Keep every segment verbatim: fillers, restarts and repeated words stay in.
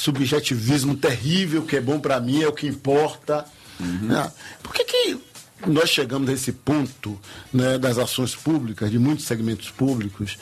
subjetivismo terrível, que é bom para mim, é o que importa. Uhum. Né? Por que que nós chegamos a esse ponto, né, das ações públicas, de muitos segmentos públicos,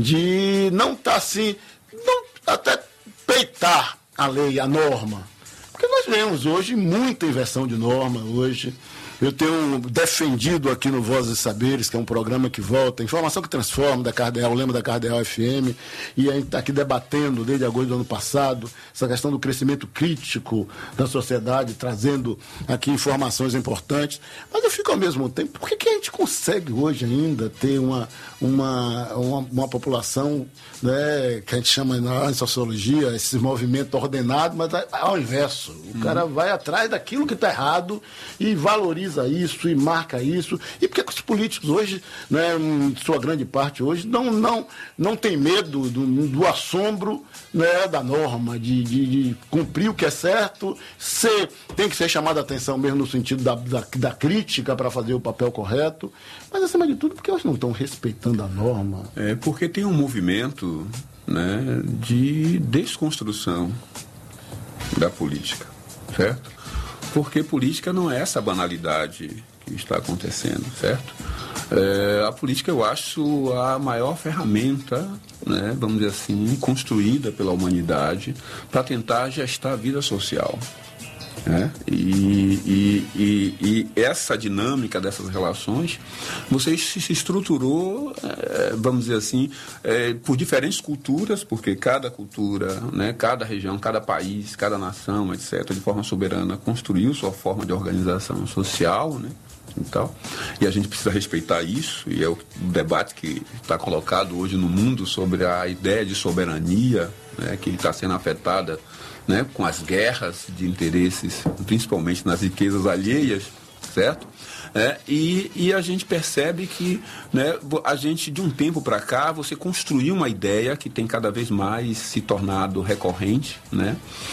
de não estar tá assim, não, até peitar a lei, a norma? Porque nós vemos hoje muita inversão de norma hoje. Eu tenho defendido aqui no Vozes e Saberes, que é um programa que volta, informação que transforma, da Cardeal, o lema da Cardeal F M, e a gente está aqui debatendo desde agosto do ano passado essa questão do crescimento crítico da sociedade, trazendo aqui informações importantes. Mas eu fico ao mesmo tempo, por que que a gente consegue hoje ainda ter uma, uma, uma, uma população, né, que a gente chama na sociologia, esse movimento ordenado, mas ao inverso. O hum. cara vai atrás daquilo que está errado e valoriza isso e marca isso. E por que os políticos hoje, né, em sua grande parte hoje, não, não, não tem medo do, do assombro, né, da norma, de, de, de cumprir o que é certo, ser, tem que ser chamado a atenção mesmo no sentido da, da, da crítica para fazer o papel correto, mas acima de tudo porque eles não estão respeitando a norma. É porque tem um movimento, né, de desconstrução da política, certo? Porque política não é essa banalidade que está acontecendo, certo? É, a política, eu acho, a maior ferramenta, né, vamos dizer assim, construída pela humanidade para tentar gestar a vida social. Né? E, e, e, e essa dinâmica dessas relações, você se, se estruturou, é, vamos dizer assim, é, por diferentes culturas, porque cada cultura, né, cada região, cada país, cada nação, etcétera, de forma soberana, construiu sua forma de organização social, né? E, tal. E a gente precisa respeitar isso, e é o debate que está colocado hoje no mundo sobre a ideia de soberania, né, que está sendo afetada, né, com as guerras de interesses, principalmente nas riquezas alheias, certo? É, e, e a gente percebe que, né, a gente, de um tempo para cá, você construiu uma ideia que tem cada vez mais se tornado recorrente, né,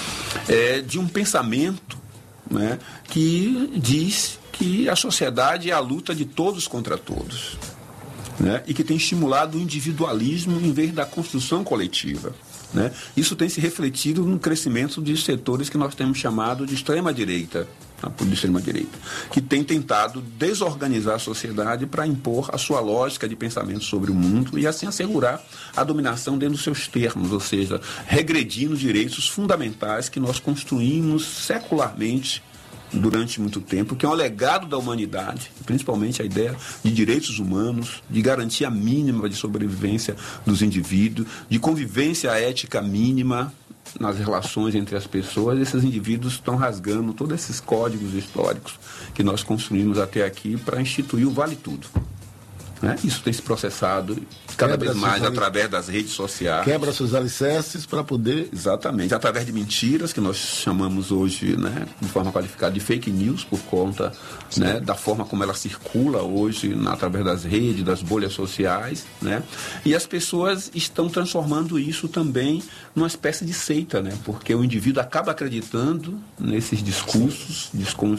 é, de um pensamento, né, que diz que a sociedade é a luta de todos contra todos, né, e que tem estimulado o individualismo em vez da construção coletiva. Né? Isso tem se refletido no crescimento de setores que nós temos chamado de extrema-direita, de extrema-direita, que tem tentado desorganizar a sociedade para impor a sua lógica de pensamento sobre o mundo e assim assegurar a dominação dentro dos seus termos, ou seja, regredindo direitos fundamentais que nós construímos secularmente durante muito tempo, que é um legado da humanidade, principalmente a ideia de direitos humanos, de garantia mínima de sobrevivência dos indivíduos, de convivência ética mínima nas relações entre as pessoas. Esses indivíduos estão rasgando todos esses códigos históricos que nós construímos até aqui para instituir o Vale Tudo. Né? Isso tem se processado cada Quebra vez mais ali... através das redes sociais. Quebra seus alicerces para poder... Exatamente, através de mentiras, que nós chamamos hoje, né, de forma qualificada de fake news, por conta, né, da forma como ela circula hoje na, através das redes, das bolhas sociais, né? E as pessoas estão transformando isso também numa espécie de seita, né? Porque o indivíduo acaba acreditando nesses discursos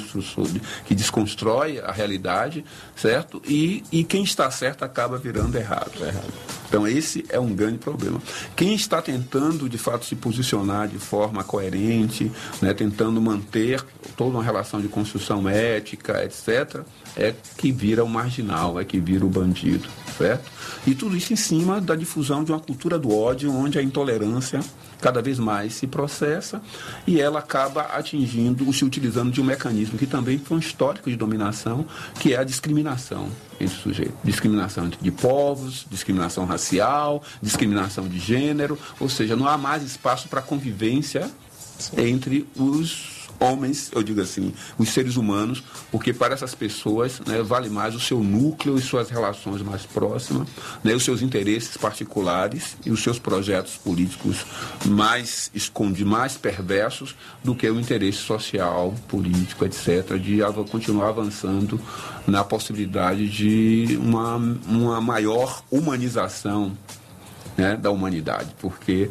que desconstrói a realidade, certo? E, e quem está certo acaba virando errado, errado. Então esse é um grande problema. Quem está tentando de fato se posicionar de forma coerente, né, tentando manter toda uma relação de construção ética, etcétera, é que vira o marginal, é que vira o bandido, certo? E tudo isso em cima da difusão de uma cultura do ódio, onde a intolerância cada vez mais se processa e ela acaba atingindo, se utilizando de um mecanismo que também foi um histórico de dominação, que é a discriminação entre sujeitos. Discriminação de povos, discriminação racial, discriminação de gênero, ou seja, não há mais espaço para convivência entre os homens, eu digo assim, os seres humanos, porque para essas pessoas, né, vale mais o seu núcleo e suas relações mais próximas, né, os seus interesses particulares e os seus projetos políticos mais escondidos, mais perversos do que o interesse social, político, etcétera, de continuar avançando na possibilidade de uma, uma maior humanização, né, da humanidade, porque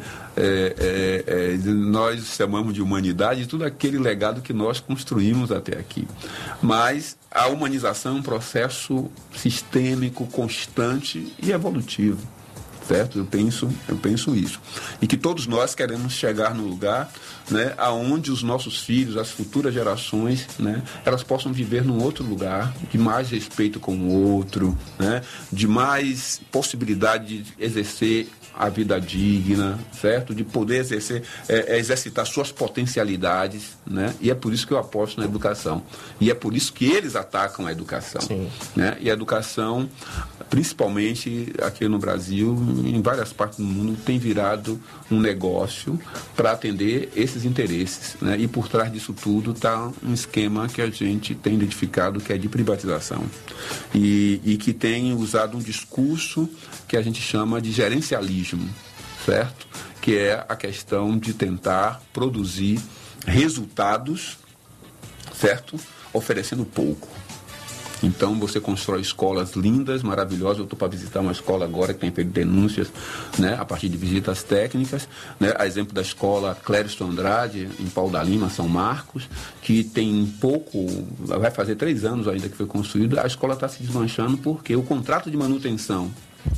é, é, é, nós chamamos de humanidade tudo aquele legado que nós construímos até aqui. Mas a humanização é um processo sistêmico, constante e evolutivo, certo? Eu penso, eu penso isso. E que todos nós queremos chegar no lugar, né, aonde os nossos filhos, as futuras gerações, né, elas possam viver num outro lugar, de mais respeito com o outro, né, de mais possibilidade de exercer a vida digna, certo? De poder exercer, é, é, exercitar suas potencialidades, né? E é por isso que eu aposto na educação. E é por isso que eles atacam a educação. Sim. Né? E a educação, principalmente aqui no Brasil, em várias partes do mundo, tem virado um negócio para atender esses interesses, né? E por trás disso tudo está um esquema que a gente tem identificado, que é de privatização. E, e que tem usado um discurso que a gente chama de gerencialismo, certo? Que é a questão de tentar produzir resultados, certo? Oferecendo pouco. Então você constrói escolas lindas, maravilhosas. Eu estou para visitar uma escola agora que tem feito denúncias, né, a partir de visitas técnicas, né, a exemplo da escola Clériston Andrade, em Pau da Lima, São Marcos, que tem pouco, vai fazer três anos ainda que foi construída. A escola está se desmanchando porque o contrato de manutenção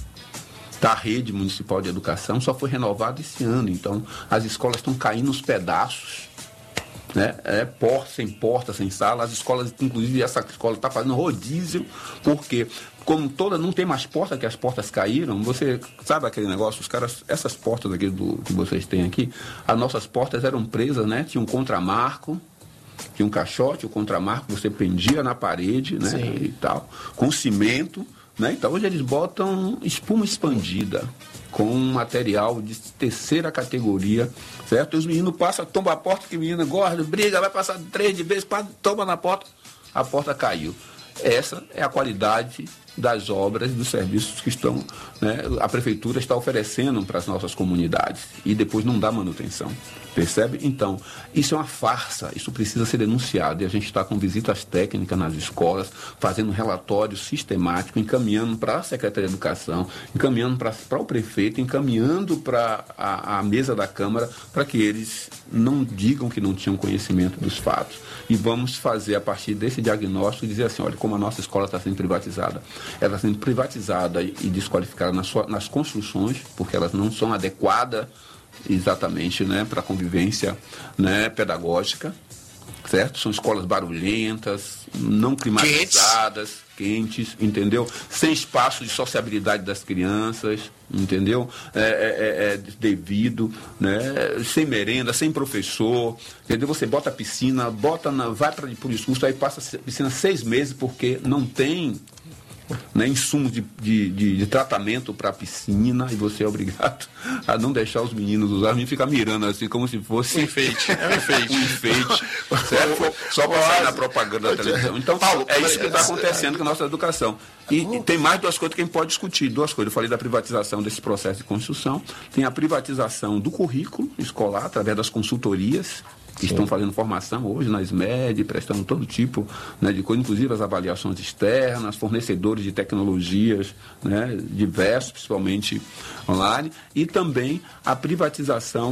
da rede municipal de educação só foi renovado esse ano. Então as escolas estão caindo nos pedaços, né? É, porta, sem porta, sem sala. As escolas, inclusive essa escola está fazendo rodízio, porque como toda não tem mais porta, que as portas caíram. Você sabe aquele negócio, os caras, essas portas aqui do, que vocês têm aqui, as nossas portas eram presas, né? Tinha um contramarco, tinha um caixote, o contramarco você pendia na parede, né? Sim. E tal, com cimento, né? Então hoje eles botam espuma expandida com um material de terceira categoria, certo? E os meninos passam, tombam a porta, que o menino gordo, briga, vai passar três de vez, toma na porta, a porta caiu. Essa é a qualidade das obras e dos serviços que estão, né, a prefeitura está oferecendo para as nossas comunidades e depois não dá manutenção, percebe? Então, isso é uma farsa, isso precisa ser denunciado e a gente está com visitas técnicas nas escolas, fazendo relatório sistemático, encaminhando para a Secretaria de Educação, encaminhando para, para o prefeito, encaminhando para a, a mesa da Câmara, para que eles não digam que não tinham conhecimento dos fatos. E vamos fazer, a partir desse diagnóstico, dizer assim, olha, como a nossa escola está sendo privatizada. Ela está sendo privatizada e desqualificada nas, sua, nas construções, porque elas não são adequadas exatamente, né, para a convivência, né, pedagógica, certo? São escolas barulhentas, não climatizadas, quentes, entendeu? Sem espaço de sociabilidade das crianças, entendeu? É, é, é devido, né? Sem merenda, sem professor, entendeu? Você bota a piscina, bota na, vai para o discurso, aí passa a piscina seis meses porque não tem, né, insumos de, de, de, de tratamento para a piscina e você é obrigado a não deixar os meninos usar. A mim fica mirando assim como se fosse um enfeite. É um enfeite. Um enfeite, certo? Só para sair na propaganda da televisão. Então, Paulo, é isso que está acontecendo com a nossa educação. E, e tem mais duas coisas que a gente pode discutir. Duas coisas. Eu falei da privatização desse processo de construção. Tem a privatização do currículo escolar, através das consultorias, que Sim. estão fazendo formação hoje na SMED, prestando todo tipo, né, de coisa, inclusive as avaliações externas, fornecedores de tecnologias, né, diversos, principalmente online, e também a privatização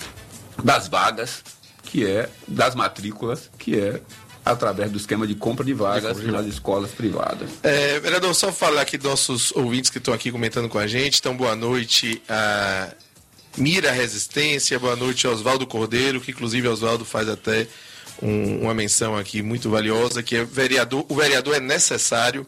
das vagas, que é das matrículas, que é através do esquema de compra de vagas nas escolas privadas. É, vereador, só falar aqui dos nossos ouvintes que estão aqui comentando com a gente. Então, boa noite a Mira Resistência, boa noite Oswaldo Cordeiro, que inclusive Oswaldo faz até um, uma menção aqui muito valiosa, que é vereador, o vereador é necessário,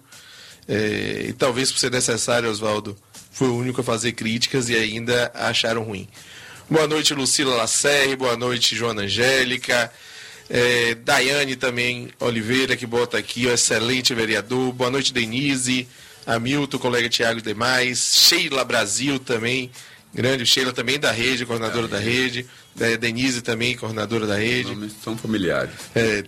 é, e talvez por ser necessário, Oswaldo, foi o único a fazer críticas e ainda acharam ruim. Boa noite Lucila Lacerre, boa noite Joana Angélica, é, Daiane também Oliveira, que bota aqui, o excelente vereador, boa noite Denise, Hamilton, colega Tiago e demais, Sheila Brasil também, grande Sheila também da rede, coordenadora da rede, é, Denise também, coordenadora da rede. Nomes são familiares. É,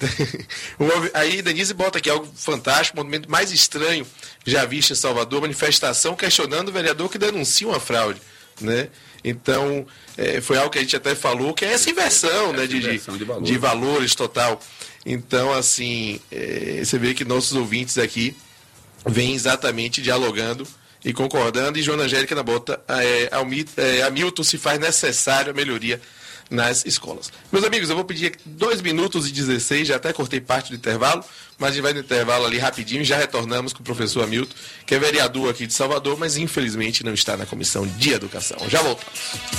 aí Denise bota aqui algo fantástico, o momento mais estranho já visto em Salvador, manifestação questionando o vereador que denuncia uma fraude, né? Então, é, foi algo que a gente até falou, que é essa inversão, essa né, de, inversão de, valor. de valores total. Então, assim, é, você vê que nossos ouvintes aqui vêm exatamente dialogando e concordando, e Joana Angélica na bota, é, é, Hamilton se faz necessário a melhoria nas escolas. Meus amigos, eu vou pedir dois minutos e dezesseis, já até cortei parte do intervalo, mas a gente vai no intervalo ali rapidinho e já retornamos com o professor Hamilton, que é vereador aqui de Salvador, mas infelizmente não está na Comissão de Educação. Já voltamos.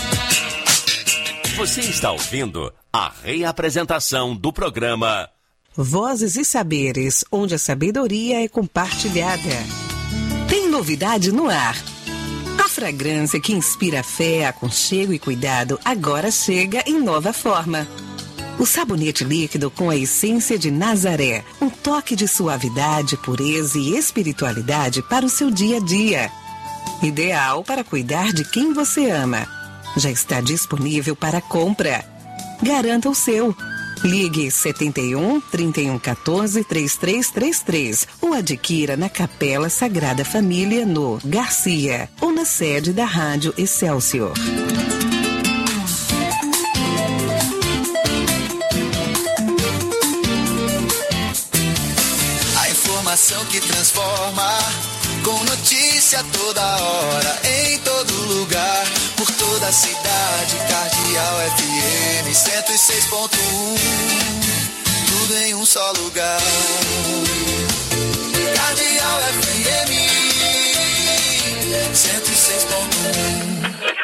Você está ouvindo a reapresentação do programa Vozes e Saberes, onde a sabedoria é compartilhada. Tem novidade no ar. A fragrância que inspira fé, aconchego e cuidado agora chega em nova forma. O sabonete líquido com a essência de Nazaré, um toque de suavidade, pureza e espiritualidade para o seu dia a dia. Ideal para cuidar de quem você ama. Já está disponível para compra. Garanta o seu. Ligue setenta e um, trinta e um, quatorze, trinta e três trinta e três ou adquira na Capela Sagrada Família no Garcia ou na sede da Rádio Excelsior. A informação que transforma, com notícia toda hora, em todo lugar, por toda a cidade. Cardeal F M cento e seis ponto um, tudo em um só lugar. Cardeal F M cento e seis ponto um.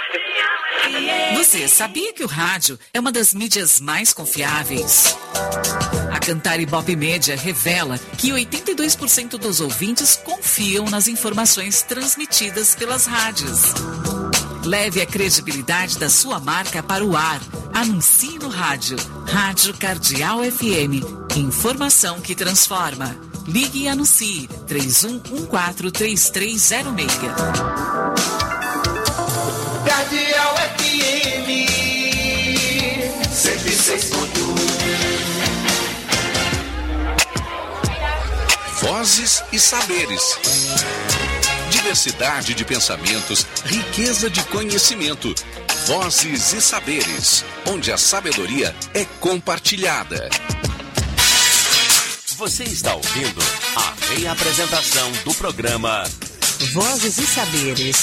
Você sabia que o rádio é uma das mídias mais confiáveis? A Cantar Ibope Média revela que oitenta e dois por cento dos ouvintes confiam nas informações transmitidas pelas rádios. Leve a credibilidade da sua marca para o ar. Anuncie no rádio. Rádio Cardeal F M. Informação que transforma. Ligue e anuncie. três um um quatro, três três zero seis. Cardeal F M cento e seis ponto um. Vozes e Saberes. Diversidade de pensamentos, riqueza de conhecimento. Vozes e Saberes, onde a sabedoria é compartilhada. Você está ouvindo a reapresentação do programa Vozes e Saberes.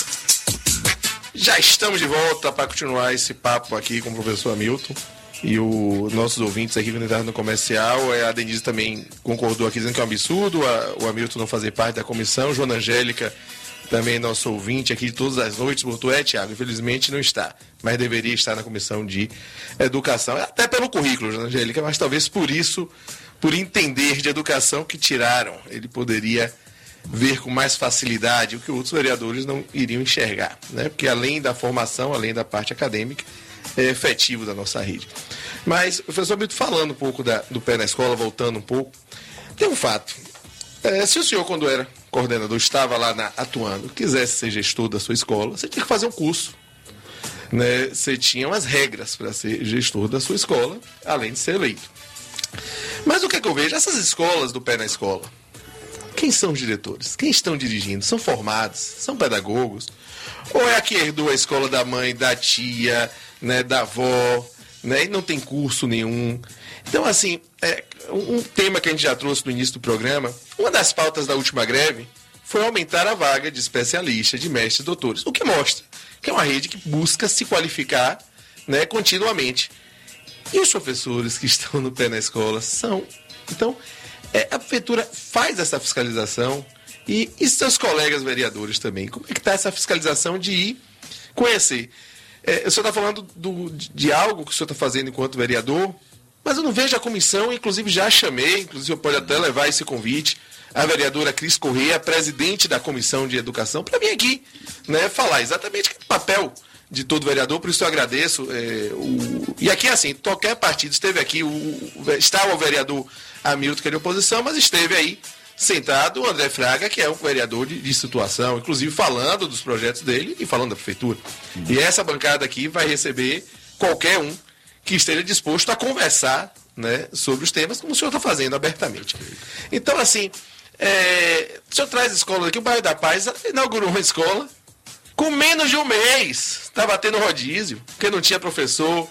Já estamos de volta para continuar esse papo aqui com o professor Hamilton. E os nossos ouvintes aqui, quando entraram no comercial, a Denise também concordou aqui, dizendo que é um absurdo o Hamilton não fazer parte da comissão. Joana Angélica, também nosso ouvinte aqui de todas as noites, botou, é, Tiago, infelizmente não está, mas deveria estar na comissão de educação, até pelo currículo, Joana Angélica, mas talvez por isso, por entender de educação que tiraram, ele poderia ver com mais facilidade o que outros vereadores não iriam enxergar, né? Porque além da formação, além da parte acadêmica, é efetivo da nossa rede. Mas, professor Hamilton, falando um pouco da, do pé na escola, voltando um pouco, tem um fato. É, se o senhor, quando era coordenador, estava lá na, atuando, quisesse ser gestor da sua escola, você tinha que fazer um curso. Né? Você tinha umas regras para ser gestor da sua escola, além de ser eleito. Mas o que, é que eu vejo? Essas escolas do pé na escola, quem são os diretores? Quem estão dirigindo? São formados? São pedagogos? Ou é a que herdou a escola da mãe, da tia, né, da avó, né, e não tem curso nenhum? Então, assim, é, um tema que a gente já trouxe no início do programa, uma das pautas da última greve foi aumentar a vaga de especialista, de mestres e doutores, o que mostra que é uma rede que busca se qualificar, né, continuamente. E os professores que estão no pé na escola são... Então, é, a prefeitura faz essa fiscalização e, e seus colegas vereadores também. Como é que está essa fiscalização de ir conhecer? É, o senhor está falando do, de algo que o senhor está fazendo enquanto vereador, mas eu não vejo a comissão, inclusive já chamei, inclusive eu pode até levar esse convite, a vereadora Cris Corrêa, presidente da Comissão de Educação, para vir aqui, né, falar exatamente o papel de todo vereador, por isso eu agradeço. É, o... E aqui, assim, qualquer partido esteve aqui, o... estava o vereador Hamilton, que é de oposição, mas esteve aí sentado o André Fraga, que é um vereador de, de situação, inclusive falando dos projetos dele e falando da prefeitura. Uhum. E essa bancada aqui vai receber qualquer um que esteja disposto a conversar, né, sobre os temas, como o senhor está fazendo abertamente. Então, assim, é... o senhor traz escola aqui, o Bairro da Paz inaugurou uma escola com menos de um mês, estava tendo rodízio, porque não tinha professor,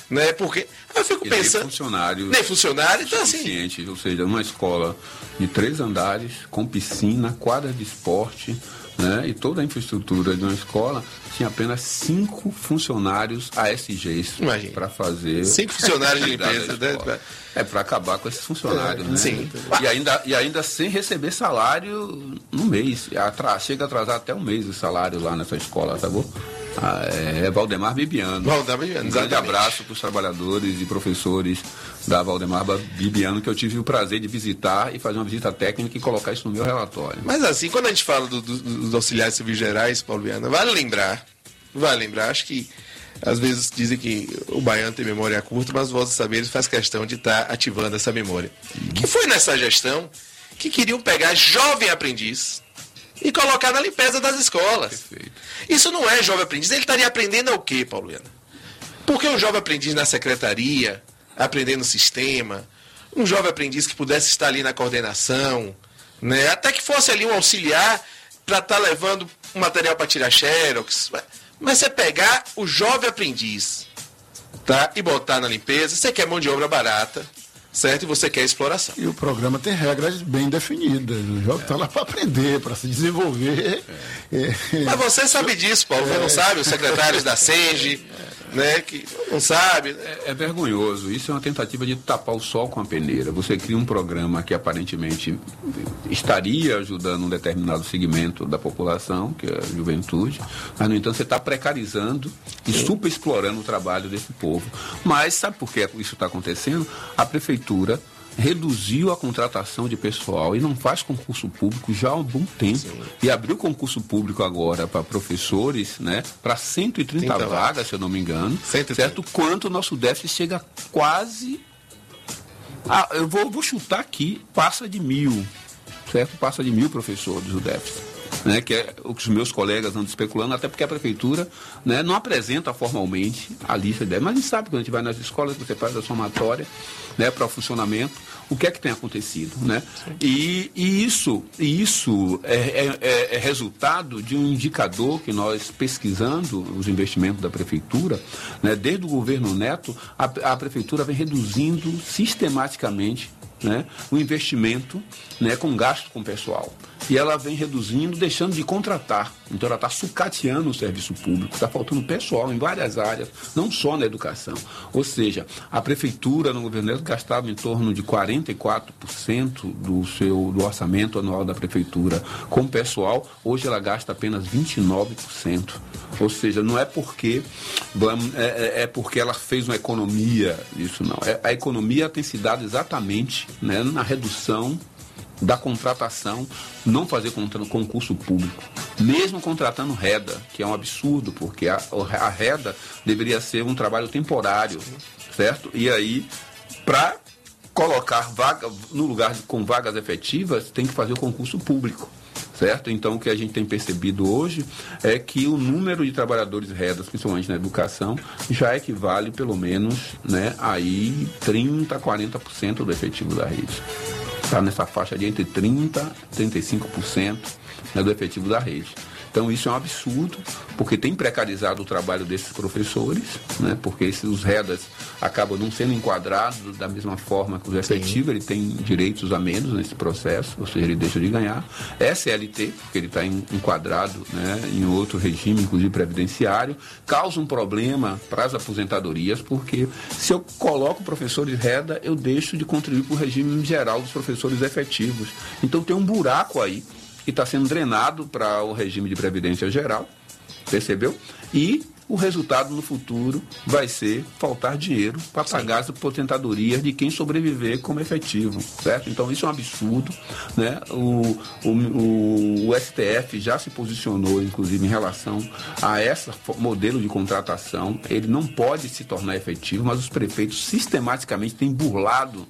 Né? Porque eu fico e pensando... Nem funcionário. Nem funcionário, então assim... Ou seja, uma escola de três andares, com piscina, quadra de esporte, né? E toda a infraestrutura de uma escola, tinha apenas cinco funcionários A S Gs para fazer... Cinco funcionários de limpeza. Né? É para acabar com esses funcionários, é, né? Sim. E ainda, e ainda sem receber salário no mês. Atra, chega a atrasar até um mês o salário lá nessa escola, tá bom? Ah, é Valdemar Bibiano. Valdemar Bibiano, um grande abraço para os trabalhadores e professores da Valdemar Bibiano, que eu tive o prazer de visitar e fazer uma visita técnica e colocar isso no meu relatório. Mas assim, quando a gente fala do, do, dos auxiliares civis gerais, Paulo Viana, vale lembrar, vale lembrar, acho que às vezes dizem que o baiano tem memória curta, mas o Voz dos Saberes faz questão de estar tá ativando essa memória. Uhum. Que foi nessa gestão que queriam pegar jovem aprendiz e colocar na limpeza das escolas. Perfeito. Isso não é jovem aprendiz. Ele estaria aprendendo o quê, Paulo Viana? Porque um jovem aprendiz na secretaria, aprendendo o sistema, um jovem aprendiz que pudesse estar ali na coordenação, né? Até que fosse ali um auxiliar para estar tá levando um material para tirar xerox. Mas você pegar o jovem aprendiz, tá? E botar na limpeza, você quer mão de obra barata, certo? E você quer exploração. E o programa tem regras bem definidas. O jovem está é. lá para aprender, para se desenvolver. É. É. Mas você sabe disso, Paulo. Você é. não sabe? Os secretários da SENGE, né? Que não sabe. É, é vergonhoso. Isso é uma tentativa de tapar o sol com a peneira. Você cria um programa que aparentemente estaria ajudando um determinado segmento da população, que é a juventude, mas, no entanto, você está precarizando e superexplorando o trabalho desse povo. Mas sabe por que isso está acontecendo? A prefeitura reduziu a contratação de pessoal e não faz concurso público já há um bom tempo. Sim. E abriu concurso público agora para professores, né, para cento e trinta vagas, se eu não me engano, cento e trinta. Certo? Quanto o nosso déficit chega quase... Ah, eu vou, vou chutar aqui, passa de mil, certo? Passa de mil professores o déficit. Né, que é o que os meus colegas andam especulando, até porque a prefeitura, né, não apresenta formalmente a lista de déficit. Mas a gente sabe, quando a gente vai nas escolas, você faz a somatória, né, para o funcionamento, o que é que tem acontecido, né? E, e isso, e isso é, é, é resultado de um indicador que nós, pesquisando os investimentos da prefeitura, né, desde o governo Neto, a, a prefeitura vem reduzindo sistematicamente, né, o investimento, né, com gasto com pessoal. E ela vem reduzindo, deixando de contratar. Então ela está sucateando o serviço público, está faltando pessoal em várias áreas, não só na educação. Ou seja, a prefeitura no governo gastava em torno de quarenta e quatro por cento do seu do orçamento anual da prefeitura com pessoal, hoje ela gasta apenas vinte e nove por cento. Ou seja, não é porque vamos, é, é porque ela fez uma economia, isso não. É, a economia tem se dado exatamente, né, na redução da contratação, não fazer concurso público, mesmo contratando reda, que é um absurdo, porque a, a reda deveria ser um trabalho temporário, certo? E aí, para colocar vaga no lugar de, com vagas efetivas, tem que fazer o concurso público, certo? Então, o que a gente tem percebido hoje é que o número de trabalhadores redas, principalmente na educação, já equivale pelo menos, né, aí trinta, quarenta por cento do efetivo da rede. Está nessa faixa de entre trinta por cento e trinta e cinco por cento, né, do efetivo da rede. Então isso é um absurdo, porque tem precarizado o trabalho desses professores, né, porque esses, os redas acabam não sendo enquadrados da mesma forma que os efetivos. Sim. Ele tem direitos a menos nesse processo, ou seja, ele deixa de ganhar. S L T, porque ele está enquadrado, né, em outro regime, inclusive previdenciário, causa um problema para as aposentadorias, porque se eu coloco professores reda, eu deixo de contribuir para o regime geral dos professores efetivos. Então tem um buraco aí, que está sendo drenado para o regime de previdência geral, percebeu? E o resultado no futuro vai ser faltar dinheiro para pagar as aposentadorias de quem sobreviver como efetivo, certo? Então isso é um absurdo, né? O, o, o S T F já se posicionou, inclusive, em relação a esse modelo de contratação. Ele não pode se tornar efetivo, mas os prefeitos sistematicamente têm burlado,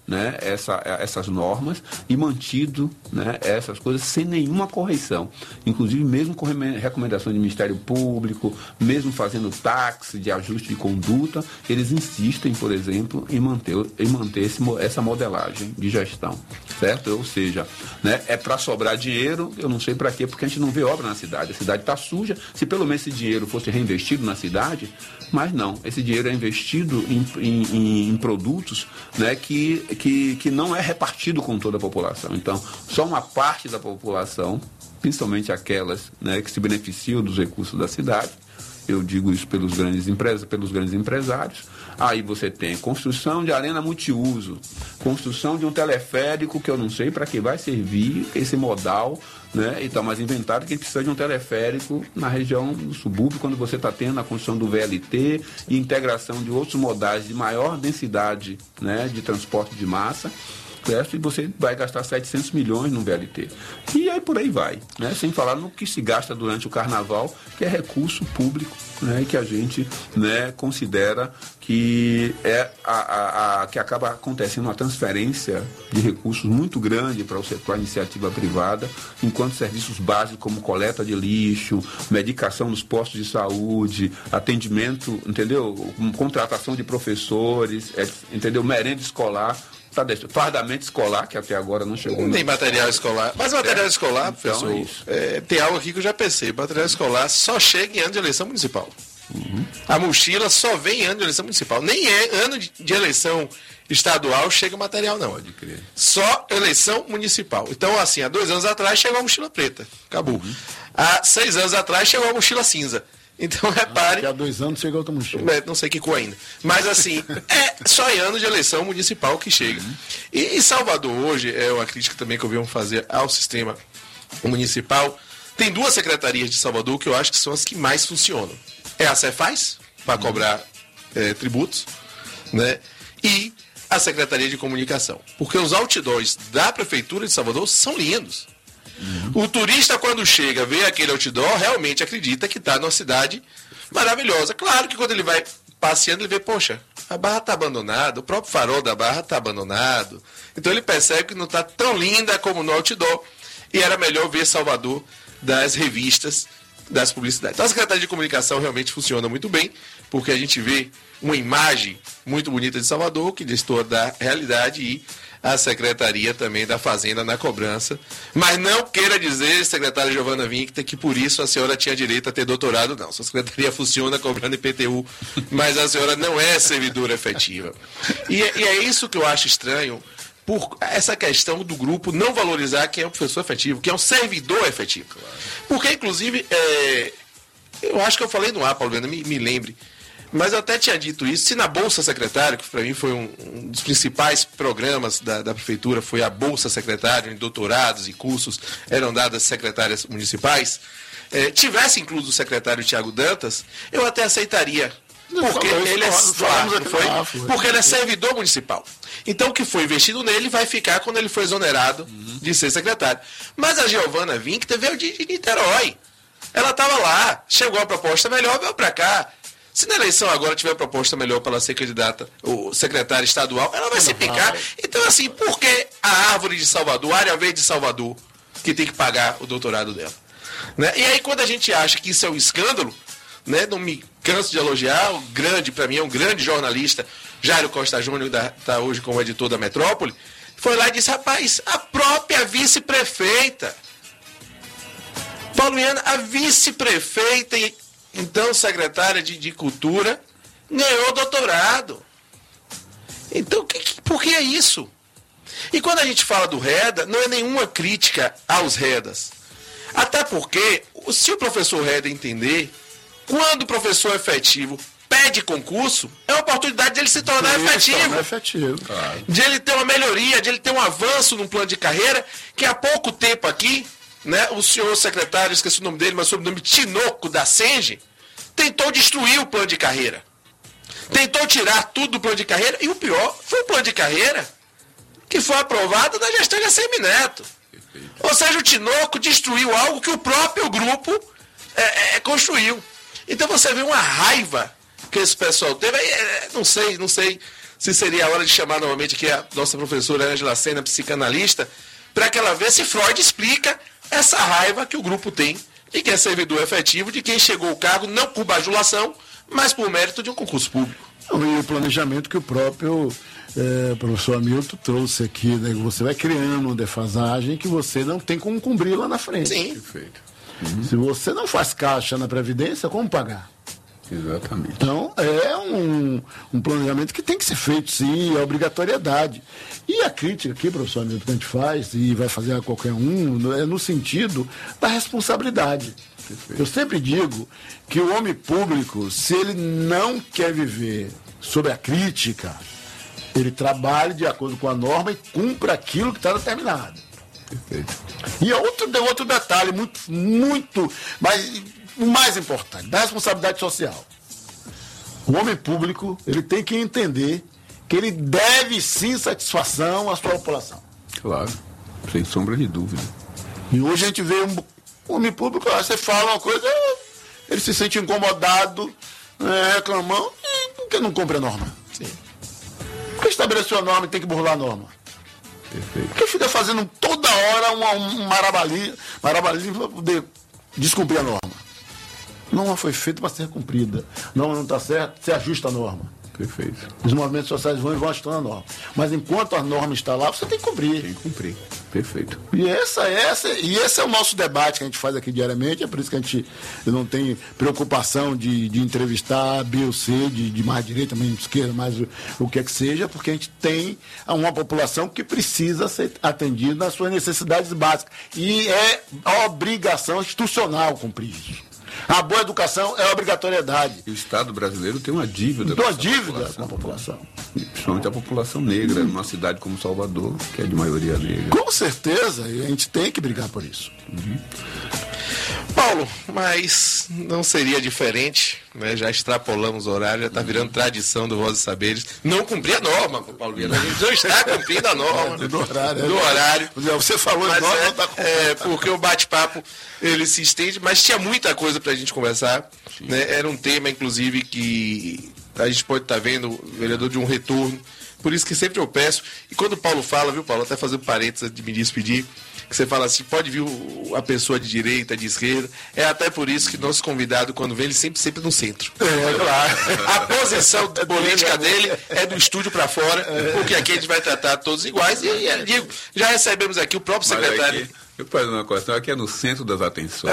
né, essa, essas normas e mantido, né, essas coisas sem nenhuma correção. Inclusive, mesmo com recomendação do Ministério Público, mesmo fazendo táxi de ajuste de conduta, eles insistem, por exemplo, em manter, em manter esse, essa modelagem de gestão, certo? Ou seja, né, é para sobrar dinheiro, eu não sei para quê, porque a gente não vê obra na cidade. A cidade está suja, se pelo menos esse dinheiro fosse reinvestido na cidade, mas não, esse dinheiro é investido em, em, em produtos, né, que, que, que não é repartido com toda a população. Então, só uma parte da população, principalmente aquelas, né, que se beneficiam dos recursos da cidade, eu digo isso pelos grandes, empresas, pelos grandes empresários. Aí você tem construção de arena multiuso, construção de um teleférico que eu não sei para que vai servir esse modal, né? Então, mas inventaram que precisa de um teleférico na região do subúrbio, quando você está tendo a construção do V L T e integração de outros modais de maior densidade, né, de transporte de massa, certo? E você vai gastar setecentos milhões no V L T. E aí por aí vai, né? Sem falar no que se gasta durante o carnaval, que é recurso público, né? Que a gente, né, considera que é a, a, a que acaba acontecendo uma transferência de recursos muito grande para o setor, a iniciativa privada, enquanto serviços básicos como coleta de lixo, medicação nos postos de saúde, atendimento, entendeu? Contratação de professores, é, entendeu? Merenda escolar, tá deixando. Fardamento escolar, que até agora não chegou. Não tem material escolar. Mas o material é. escolar, Então, professor, é é, tem algo aqui que eu já pensei. Material escolar só chega em ano de eleição municipal. Uhum. A mochila só vem em ano de eleição municipal. Nem é ano de, de eleição estadual chega o material, não. Pode crer. Só eleição municipal. Então, assim, há dois anos atrás chegou a mochila preta. Acabou. Uhum. Há seis anos atrás chegou a mochila cinza. Então, repare... Ah, há dois anos chega outra mochila. Não sei que cor ainda. Mas, assim, é só em ano de eleição municipal que chega. Uhum. E em Salvador, hoje, é uma crítica também que eu venho fazer ao sistema municipal. Tem duas secretarias de Salvador que eu acho que são as que mais funcionam. É a Cefaz, para uhum. cobrar é, tributos, né? E a Secretaria de Comunicação. Porque os outdoors da Prefeitura de Salvador são lindos. Uhum. O turista, quando chega, vê aquele outdoor, realmente acredita que está numa cidade maravilhosa. Claro que quando ele vai passeando, ele vê, poxa, a Barra está abandonada, o próprio farol da Barra está abandonado. Então ele percebe que não está tão linda como no outdoor. E era melhor ver Salvador das revistas, das publicidades. Então a Secretaria de Comunicação realmente funciona muito bem, porque a gente vê uma imagem muito bonita de Salvador, que destoa da realidade, e a Secretaria também da Fazenda na cobrança. Mas não queira dizer, secretária Giovana Winkter, que por isso a senhora tinha direito a ter doutorado, não. Sua secretaria funciona cobrando I P T U, mas a senhora não é servidora efetiva. E, e é isso que eu acho estranho, por essa questão do grupo não valorizar quem é o professor efetivo, quem é o servidor efetivo. Porque, inclusive, é, eu acho que eu falei no ar, Paulo Viana, me, me lembre, mas eu até tinha dito isso, se na Bolsa Secretário, que para mim foi um, um dos principais programas da, da Prefeitura, foi a Bolsa Secretário, em doutorados e cursos eram dadas secretárias municipais, é, tivesse incluso o secretário Tiago Dantas, eu até aceitaria. Porque ele, é, claro, foi, porque ele é servidor municipal. Então o que foi investido nele vai ficar quando ele for exonerado uhum. de ser secretário. Mas a Giovana Winkter veio de, de Niterói. Ela estava lá, chegou a proposta melhor, veio para cá. Se na eleição agora tiver proposta melhor para ela ser candidata, o secretário estadual, ela vai se picar. Então, assim, por que a árvore de Salvador, a área verde de Salvador, que tem que pagar o doutorado dela? Né? E aí, quando a gente acha que isso é um escândalo, né, não me canso de elogiar, o grande, para mim é um grande jornalista, Jairo Costa Júnior, está hoje como editor da Metrópole, foi lá e disse, rapaz, a própria vice-prefeita, Paulo Viana, a vice-prefeita e então secretária de, de Cultura, ganhou doutorado. Então, que, por que é isso? E quando a gente fala do REDA, não é nenhuma crítica aos REDAs. Até porque, se o professor REDA entender, quando o professor efetivo pede concurso, é uma oportunidade de ele se tornar Sim, efetivo. Tornar efetivo claro. De ele ter uma melhoria, de ele ter um avanço num plano de carreira, que há pouco tempo aqui, né, o senhor secretário, esqueci o nome dele, mas o sobrenome Tinoco da Senge, tentou destruir o plano de carreira. Tentou tirar tudo do plano de carreira, e o pior foi o plano de carreira que foi aprovado na gestão de A C M Neto. Ou seja, o Tinoco destruiu algo que o próprio grupo é, é, construiu. Então você vê uma raiva que esse pessoal teve, é, não sei, não sei se seria a hora de chamar novamente aqui a nossa professora Ângela Sena, psicanalista, para que ela veja se Freud explica essa raiva que o grupo tem de quem é servidor efetivo, de quem chegou ao cargo não por bajulação, mas por mérito de um concurso público. E o planejamento que o próprio é, professor Hamilton trouxe aqui, né? Você vai criando uma defasagem que você não tem como cumprir lá na frente. Sim. Perfeito. Uhum. Se você não faz caixa na Previdência, como pagar? Exatamente. Então, é um, um planejamento que tem que ser feito, sim, é obrigatoriedade. E a crítica aqui, professor Hamilton, que a gente faz, e vai fazer a qualquer um, é no sentido da responsabilidade. Perfeito. Eu sempre digo que o homem público, se ele não quer viver sob a crítica, ele trabalhe de acordo com a norma e cumpra aquilo que está determinado. Perfeito. E outro, outro detalhe, muito, muito, mas o mais importante, da responsabilidade social. O homem público, ele tem que entender que ele deve sim satisfação à sua população. Claro, sem sombra de dúvida. E hoje a gente vê um, um homem público, você fala uma coisa, ele se sente incomodado, é, reclamando, e por que não cumpre a norma? Sim. Por que estabeleceu a norma e tem que burlar a norma? Perfeito. Por que fica fazendo toda hora uma, um marabali, marabali para poder descumprir a norma? A norma foi feita para ser cumprida. A norma não está certa, se ajusta a norma. Perfeito. Os movimentos sociais vão e vão ajustando a norma. Mas enquanto a norma está lá, você tem que cumprir. Tem que cumprir. Perfeito. E, essa, essa, e esse é o nosso debate que a gente faz aqui diariamente. É por isso que a gente não tem preocupação de, de entrevistar B ou C, de, de mais direita, menos esquerda, mais o, o que é que seja, porque a gente tem uma população que precisa ser atendida nas suas necessidades básicas. E é obrigação institucional cumprir isso. A boa educação é obrigatoriedade. E o Estado brasileiro tem uma dívida com a dívida com a população. Principalmente a população negra, numa cidade como Salvador, que é de maioria negra. Com certeza, e a gente tem que brigar por isso. Uhum. Paulo, mas não seria diferente, né? Já extrapolamos o horário, já está virando tradição do Voz e Saberes. Não cumprir a norma, Paulo Viana. A gente não está cumprindo a norma do horário. Do horário. Você falou mas norma, é, não tá é, porque o bate-papo ele se estende, mas tinha muita coisa para a gente conversar. Né? Era um tema, inclusive, que a gente pode estar tá vendo, o vereador, de um retorno. Por isso que sempre eu peço, e quando o Paulo fala, viu, Paulo, até fazendo parênteses de me despedir, que você fala assim, pode vir a pessoa de direita, de esquerda, é até por isso que nosso convidado, quando vem, ele sempre, sempre no centro. É, claro. A posição política dele é do estúdio para fora, porque aqui a gente vai tratar todos iguais, e, e digo, já recebemos aqui o próprio secretário... Aqui, eu faço uma questão, aqui é no centro das atenções.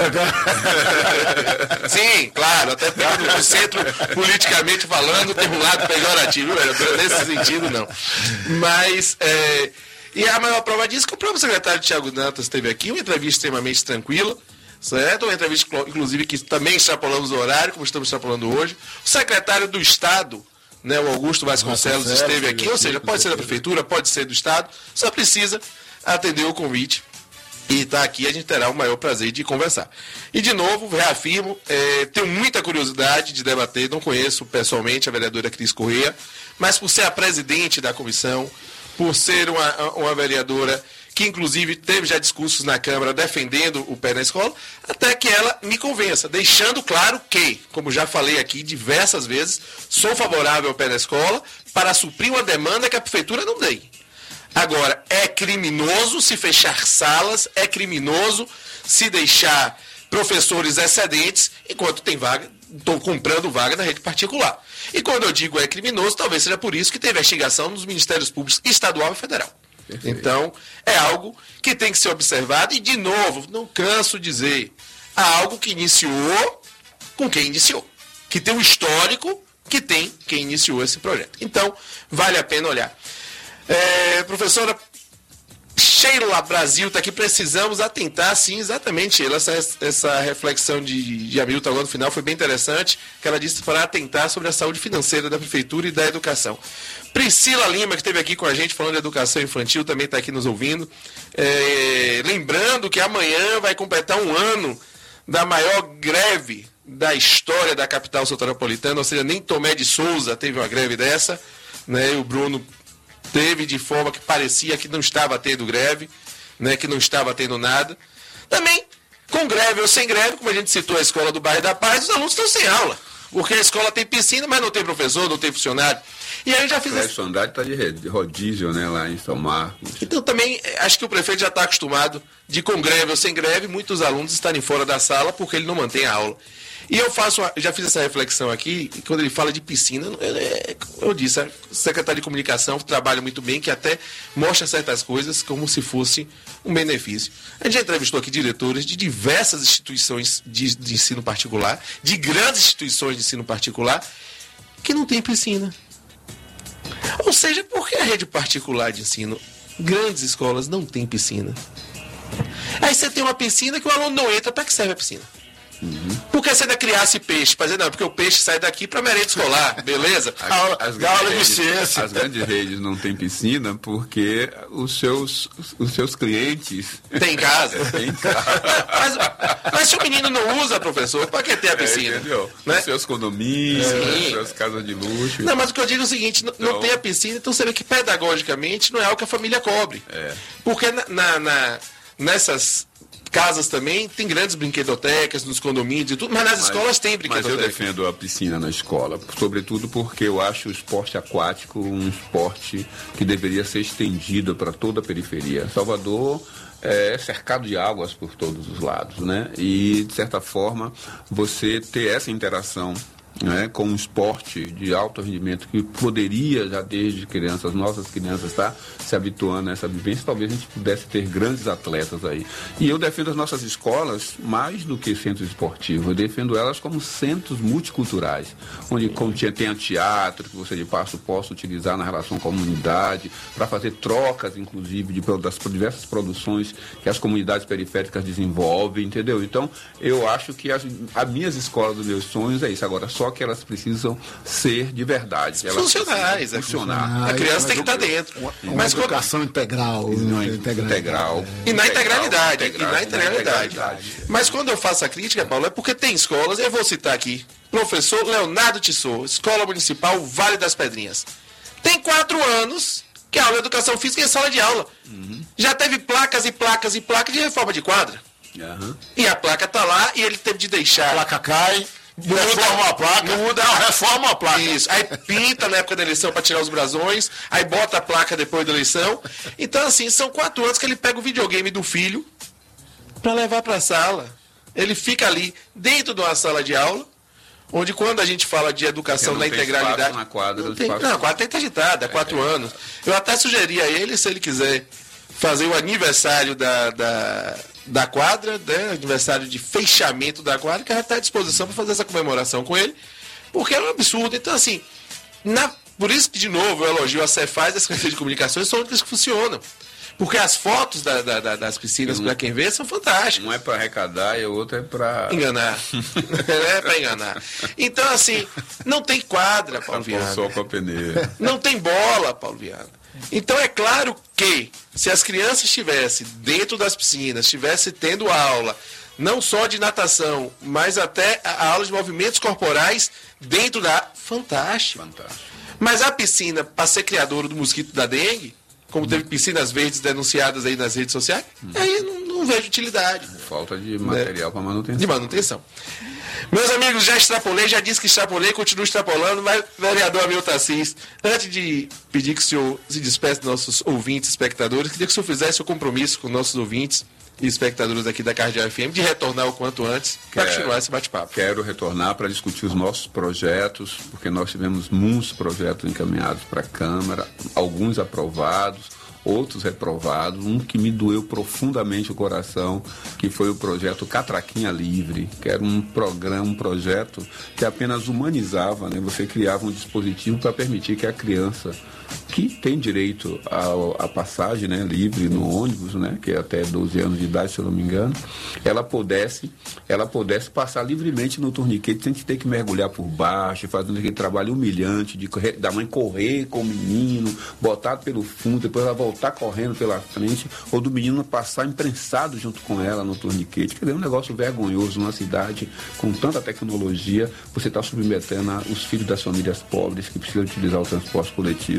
Sim, claro, até porque no centro, politicamente falando, tem um lado pejorativo, nesse sentido não. Mas, é, e a maior prova disso é que o próprio secretário Tiago Dantas esteve aqui, uma entrevista extremamente tranquila, certo? Uma entrevista, inclusive, que também extrapolamos o horário, como estamos extrapolando hoje. O secretário do Estado, né, o Augusto Vasconcelos, esteve aqui, ou seja, pode ser da Prefeitura, pode ser do Estado, só precisa atender o convite. E está aqui, a gente terá o maior prazer de conversar. E, de novo, reafirmo, é, tenho muita curiosidade de debater, não conheço pessoalmente a vereadora Cris Corrêa, mas por ser a presidente da comissão, por ser uma, uma vereadora que, inclusive, teve já discursos na Câmara defendendo o pé na escola, até que ela me convença, deixando claro que, como já falei aqui diversas vezes, sou favorável ao pé na escola para suprir uma demanda que a Prefeitura não tem. Agora, é criminoso se fechar salas, é criminoso se deixar professores excedentes, enquanto tem vaga, estou comprando vaga na rede particular. E quando eu digo é criminoso, talvez seja por isso que tem investigação nos Ministérios Públicos estadual e federal. Perfeito. Então, é algo que tem que ser observado e, de novo, não canso de dizer, há algo que iniciou com quem iniciou, que tem um histórico que tem quem iniciou esse projeto. Então, vale a pena olhar. É, professora Sheila Brasil está aqui, precisamos atentar, sim, exatamente, essa, essa reflexão de, de Hamilton agora no final foi bem interessante, que ela disse para atentar sobre a saúde financeira da Prefeitura e da educação. Priscila Lima, que esteve aqui com a gente falando de educação infantil, também está aqui nos ouvindo. É, lembrando que amanhã vai completar um ano da maior greve da história da capital soteropolitana, ou seja, nem Tomé de Souza teve uma greve dessa, né, e o Bruno teve de forma que parecia que não estava tendo greve, né, que não estava tendo nada. Também, com greve ou sem greve, como a gente citou a Escola do Bairro da Paz, os alunos estão sem aula. porque a escola tem piscina, mas não tem professor, não tem funcionário. E aí eu já fiz... A sondagem está de rodízio, né, lá em São Marcos. Então também, acho que o prefeito já está acostumado de com greve ou sem greve, muitos alunos estarem fora da sala porque ele não mantém a aula. E eu faço, já fiz essa reflexão aqui, quando ele fala de piscina, eu disse, a secretária de comunicação trabalha muito bem, que até mostra certas coisas como se fosse um benefício. A gente já entrevistou aqui diretores de diversas instituições de, de ensino particular, de grandes instituições de ensino particular, que não tem piscina. Ou seja, por que a rede particular de ensino, grandes escolas, não tem piscina? Aí você tem uma piscina que o aluno não entra, para que serve a piscina? Uhum. Porque se ainda criasse peixe, para dizer, não, porque o peixe sai daqui para merenda escolar, beleza? As, aula, as, aula de ciência. As grandes redes não têm piscina porque os seus, os seus clientes tem em casa. Tem em casa. mas, mas se o menino não usa, professor, para que ter a piscina? É, entendeu? Né? Os seus condomínios, Sim. as suas casas de luxo. Não, mas o que eu digo é o seguinte, não, então, não tem a piscina, então você vê que pedagogicamente não é algo que a família cobre. É. Porque na, na, na, nessas casas também tem grandes brinquedotecas nos condomínios e tudo, mas nas mas, escolas tem brinquedoteca. Mas eu defendo a piscina na escola, sobretudo porque eu acho o esporte aquático um esporte que deveria ser estendido para toda a periferia. Salvador é cercado de águas por todos os lados, né? E, de certa forma, você ter essa interação, né, com um esporte de alto rendimento que poderia já desde crianças, nossas crianças, estar tá, se habituando a essa vivência, talvez a gente pudesse ter grandes atletas aí. E eu defendo as nossas escolas mais do que centros esportivos, eu defendo elas como centros multiculturais, onde como tem teatro, que você de passo possa utilizar na relação com a comunidade, para fazer trocas, inclusive, de, das diversas produções que as comunidades periféricas desenvolvem, entendeu? Então, eu acho que as, as minhas escolas dos meus sonhos é isso. Agora, só que elas precisam ser de verdade. Elas funcionais. É funcionar. A criança tem que estar dentro. Uma, uma mas educação quando... integral. Não, integral. integral. E na integralidade. Integral, e na integralidade. integralidade. Mas quando eu faço a crítica, Paulo, é porque tem escolas, eu vou citar aqui, professor Leonardo Tissot, Escola Municipal Vale das Pedrinhas. Tem quatro anos que a aula de educação física é em sala de aula. Uhum. Já teve placas e placas e placas de reforma de quadra. Uhum. E a placa está lá e ele teve de deixar. A placa cai. Muda reforma a placa. Muda, não, reforma a placa. Isso. Aí pinta na época da eleição para tirar os brasões, aí bota a placa depois da eleição. Então, assim, são quatro anos que ele pega o videogame do filho para levar para a sala. Ele fica ali dentro de uma sala de aula, onde quando a gente fala de educação na integralidade. Na quadra, não, tem, não, a quadra tem que estar agitada, há quatro é, anos. Eu até sugeri a ele, se ele quiser fazer o aniversário da. da da quadra, né, aniversário de fechamento da quadra, que já está à disposição para fazer essa comemoração com ele, porque é um absurdo. Então, assim, na, por isso que, de novo, eu elogio a Cefaz e a Secretaria de Comunicações, são únicas que funcionam. Porque as fotos da, da, da, das piscinas, um, para quem vê, são fantásticas. Um é para arrecadar e o outro é para... enganar. É para enganar. Então, assim, não tem quadra, Paulo Viana. Só com a peneira. Não tem bola, Paulo Viana. Então é claro que se as crianças estivessem dentro das piscinas, estivessem tendo aula, não só de natação, mas até a aula de movimentos corporais dentro da... Fantástico. Fantástico. Mas a piscina, para ser criadora do mosquito da dengue, como hum. teve piscinas verdes denunciadas aí nas redes sociais, hum. aí não, não vejo utilidade. Falta de material, né, para manutenção. De manutenção. Meus amigos, já extrapolei, já disse que extrapolei, continuo extrapolando, mas, vereador Hamilton Assis, antes de pedir que o senhor se despeça dos nossos ouvintes, espectadores, queria que o senhor fizesse o compromisso com nossos ouvintes e espectadores aqui da Cardeal F M de retornar o quanto antes para continuar esse bate-papo. Quero retornar para discutir os nossos projetos, porque nós tivemos muitos projetos encaminhados para a Câmara, alguns aprovados, outros reprovados, um que me doeu profundamente o coração, que foi o projeto Catraquinha Livre, que era um programa, um projeto que apenas humanizava, né? Você criava um dispositivo para permitir que a criança que tem direito à passagem, né, livre no ônibus, né, que é até doze anos de idade, se eu não me engano, ela pudesse, ela pudesse passar livremente no torniquete sem ter que mergulhar por baixo, fazendo aquele trabalho humilhante de correr, da mãe correr com o menino, botado pelo fundo, depois ela voltar correndo pela frente, ou do menino passar imprensado junto com ela no torniquete. Quer dizer, é um negócio vergonhoso numa cidade com tanta tecnologia, você está submetendo os filhos das famílias pobres que precisam utilizar o transporte coletivo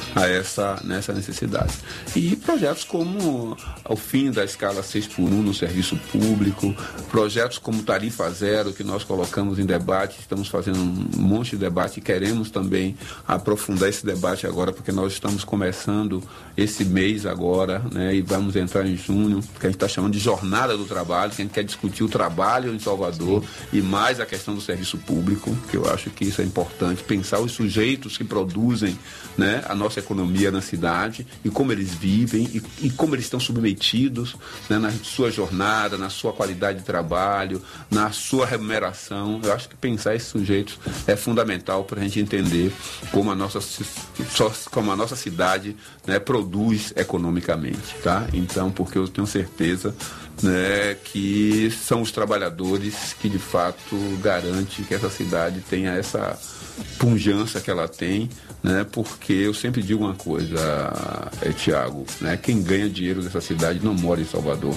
a essa, nessa necessidade. E projetos como o fim da escala seis por um no serviço público, projetos como Tarifa Zero, que nós colocamos em debate, estamos fazendo um monte de debate e queremos também aprofundar esse debate agora, porque nós estamos começando esse mês agora, né, e vamos entrar em junho, que a gente está chamando de Jornada do Trabalho, que a gente quer discutir o trabalho em Salvador e mais a questão do serviço público, que eu acho que isso é importante, pensar os sujeitos que produzem, né, a nossa economia na cidade e como eles vivem e, e como eles estão submetidos, né, na sua jornada, na sua qualidade de trabalho, na sua remuneração. Eu acho que pensar esses sujeitos é fundamental para a gente entender como a nossa, como a nossa cidade, né, produz economicamente, tá? Então, porque eu tenho certeza, né, que são os trabalhadores que de fato garantem que essa cidade tenha essa pujança que ela tem, né, porque eu sempre digo uma coisa, é, Tiago, né, quem ganha dinheiro dessa cidade não mora em Salvador,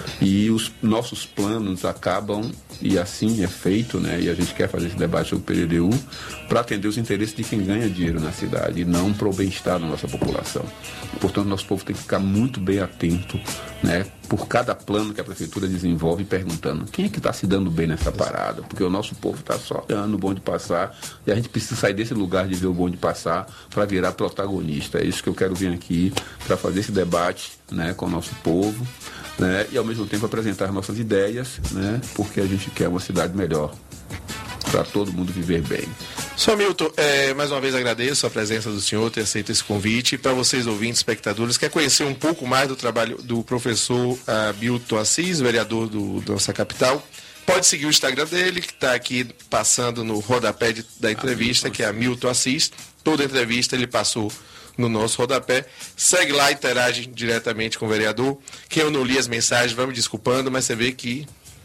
e os nossos planos acabam, e assim é feito, né, e a gente quer fazer esse debate sobre o P D D U para atender os interesses de quem ganha dinheiro na cidade e não para o bem-estar da nossa população. Portanto, nosso povo tem que ficar muito bem atento, né, por cada plano que a prefeitura desenvolve, perguntando quem é que está se dando bem nessa parada, porque o nosso povo está só olhando o bonde passar e a gente precisa sair desse lugar de ver o bonde passar para virar protagonista. É isso que eu quero vir aqui para fazer esse debate, né, com o nosso povo, né, e ao mesmo tempo apresentar nossas ideias, né, porque a gente quer uma cidade melhor para todo mundo viver bem. Senhor Milton, é, mais uma vez agradeço a presença do senhor, ter aceito esse convite. Para vocês ouvintes, espectadores, quer conhecer um pouco mais do trabalho do professor uh, Milton Assis, vereador do, da nossa capital, pode seguir o Instagram dele, que está aqui passando no rodapé de, da entrevista, que é a Milton Assis. Toda entrevista ele passou no nosso rodapé. Segue lá, interage diretamente com o vereador. Quem eu não li as mensagens, vai me desculpando, mas você vê que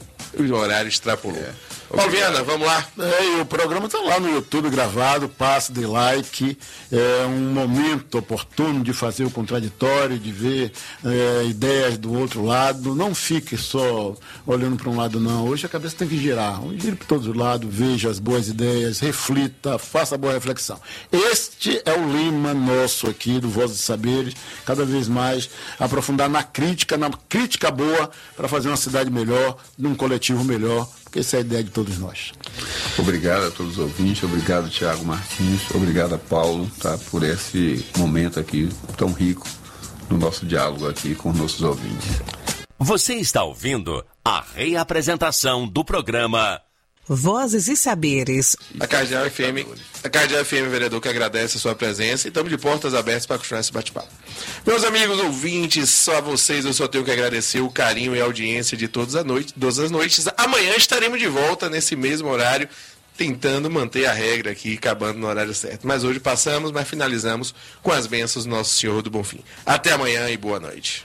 o horário extrapolou. É. Paulo Viana, vamos lá. É, e o programa está lá no YouTube gravado, passe de like, é um momento oportuno de fazer o contraditório, de ver é, ideias do outro lado. Não fique só olhando para um lado, não. Hoje a cabeça tem que girar. Gire para todos os lados, veja as boas ideias, reflita, faça a boa reflexão. Este é o lema nosso aqui do Vozes e Saberes, cada vez mais aprofundar na crítica, na crítica boa, para fazer uma cidade melhor, num coletivo melhor, porque essa é a ideia de todos nós. Obrigado a todos os ouvintes, obrigado Tiago Martins, obrigado a Paulo, tá, por esse momento aqui tão rico no nosso diálogo aqui com os nossos ouvintes. Você está ouvindo a reapresentação do programa Vozes e Saberes. A Cardeal F M, a Cardeal F M, vereador, que agradece a sua presença e estamos de portas abertas para continuar esse bate-papo. Meus amigos ouvintes, só a vocês eu só tenho que agradecer o carinho e a audiência de todas as noites. Todas as noites. Amanhã estaremos de volta nesse mesmo horário, tentando manter a regra aqui, acabando no horário certo. Mas hoje passamos, mas finalizamos com as bênçãos do Nosso Senhor do Bonfim. Até amanhã e boa noite.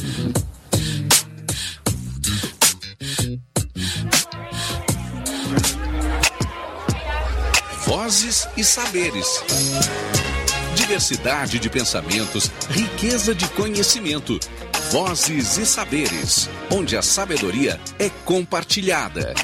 Vozes e Saberes. Diversidade de pensamentos, riqueza de conhecimento. Vozes e Saberes, onde a sabedoria é compartilhada.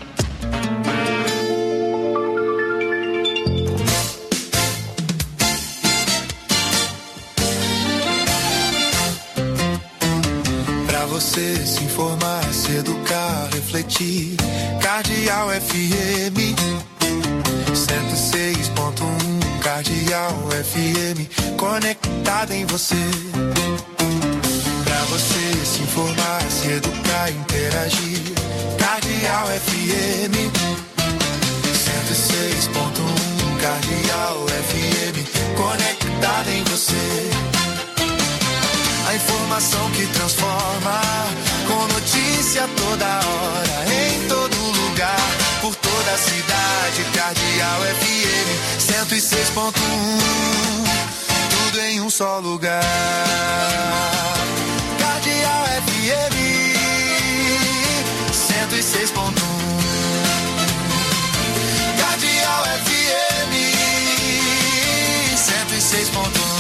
Pra você se informar, se educar, refletir. Cardeal F M cento e seis ponto um, Cardeal F M, conectada em você. Pra você se informar, se educar, interagir. Cardeal F M cento e seis ponto um, Cardeal F M, conectada em você. A informação que transforma, com notícia toda hora, em todo lugar, por toda a cidade. Cardeal F M cento e seis ponto um, tudo em um só lugar. Cardeal F M cento e seis ponto um, Cardeal F M cento e seis ponto um.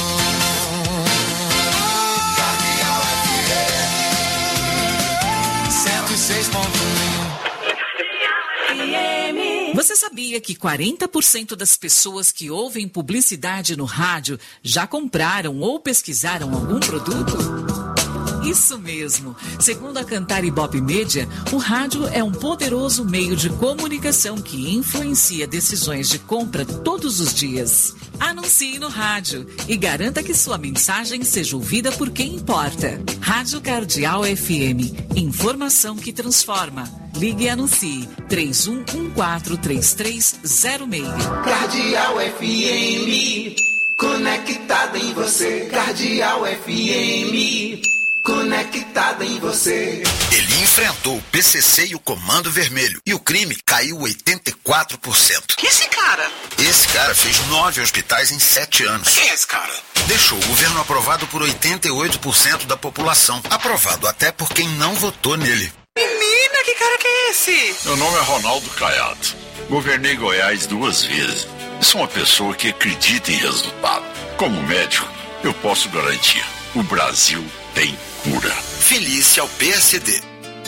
Você sabia sabia que quarenta por cento das pessoas que ouvem publicidade no rádio já compraram ou pesquisaram algum produto? Isso mesmo. Segundo a Cantar Ibope Média, o rádio é um poderoso meio de comunicação que influencia decisões de compra todos os dias. Anuncie no rádio e garanta que sua mensagem seja ouvida por quem importa. Rádio Cardeal F M. Informação que transforma. Ligue e anuncie três um um quatro, três três zero seis. Cardeal F M. Conectada em você. Cardeal F M. Conectada em você. Ele enfrentou o P C C e o Comando Vermelho e o crime caiu oitenta e quatro por cento. Que esse cara? Esse cara fez nove hospitais em sete anos. Quem é esse cara? Deixou o governo aprovado por oitenta e oito por cento da população. Aprovado até por quem não votou nele. Menina, que cara que é esse? Meu nome é Ronaldo Caiado. Governei Goiás duas vezes. Sou uma pessoa que acredita em resultado. Como médico, eu posso garantir. O Brasil tem cura. Felícia ao P S D.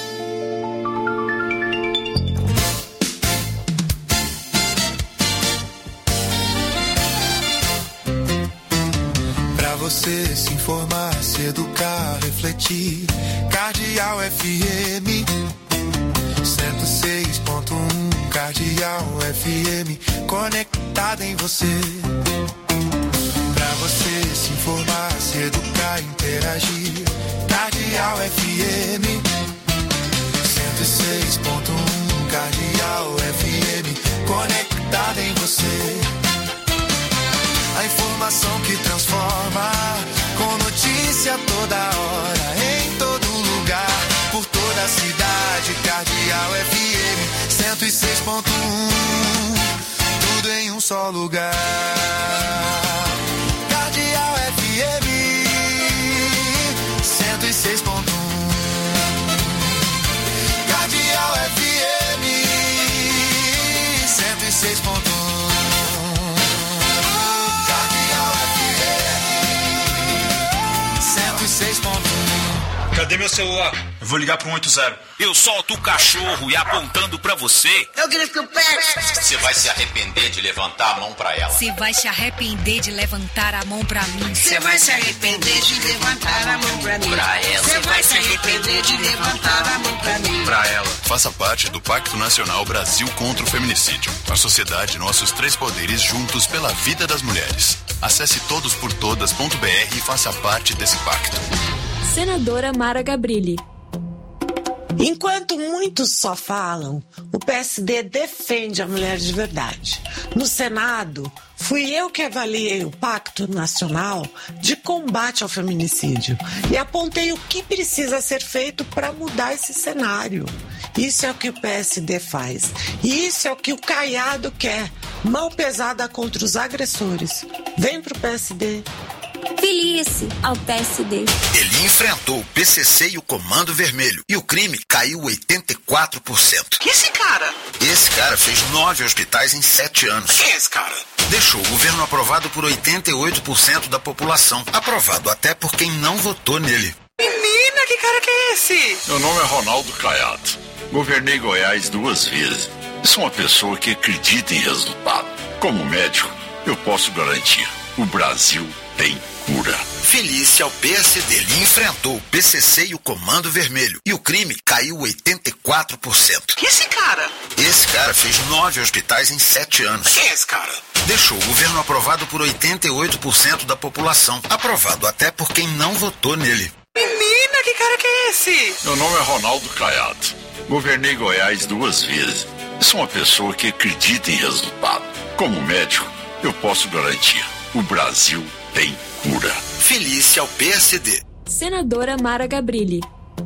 Pra você se informar, se educar, refletir. Cardeal F M cento e seis ponto um. Cardeal F M conectada em você. Pra você se informar, se educar, interagir. Cardeal F M cento e seis ponto um. Cardeal F M conectada em você. A informação que transforma, com notícia toda hora, em todo lugar, por toda a cidade. Cardeal F M cento e seis ponto um. Tudo em um só lugar. Cardeal F M cento e seis ponto um. Cardeal F M cento e seis ponto um. Cardeal F M cento e seis ponto um. Cadê meu celular? Eu vou ligar pro um oito zero. Eu solto o cachorro e apontando pra você. Eu grito o pé. Você vai se arrepender de levantar a mão pra ela. Você vai se arrepender de levantar a mão pra mim. Você vai se arrepender de levantar a mão pra mim. Pra ela. Você vai se arrepender de levantar a mão pra mim. Pra ela. Faça parte do Pacto Nacional Brasil contra o Feminicídio. A sociedade, nossos três poderes juntos pela vida das mulheres. Acesse todos por todas ponto b r e faça parte desse pacto. Senadora Mara Gabrilli. Enquanto muitos só falam, o P S D defende a mulher de verdade. No Senado, fui eu que avaliei o Pacto Nacional de Combate ao Feminicídio e apontei o que precisa ser feito para mudar esse cenário. Isso é o que o P S D faz. E isso é o que o Caiado quer. Mão pesada contra os agressores. Vem pro P S D. Filie-se ao P S D. Ele enfrentou o P C C e o Comando Vermelho e o crime caiu oitenta e quatro por cento. Que esse cara? Esse cara fez nove hospitais em sete anos. Quem é esse cara? Deixou o governo aprovado por oitenta e oito por cento da população. Aprovado até por quem não votou nele. Menina, que cara que é esse? Meu nome é Ronaldo Caiado. Governei Goiás duas vezes. Sou uma pessoa que acredita em resultado. Como médico, eu posso garantir. O Brasil tem cura. Felícia ao P S D. Ele enfrentou o P C C e o Comando Vermelho e o crime caiu oitenta e quatro por cento. Que esse cara? Esse cara fez nove hospitais em sete anos. Quem é esse cara? Deixou o governo aprovado por oitenta e oito por cento da população. Aprovado até por quem não votou nele. Menina, que cara que é esse? Meu nome é Ronaldo Caiado. Governei Goiás duas vezes. Sou uma pessoa que acredita em resultado. Como médico, eu posso garantir. O Brasil tem cura. Felícia ao P S D. Senadora Mara Gabrilli.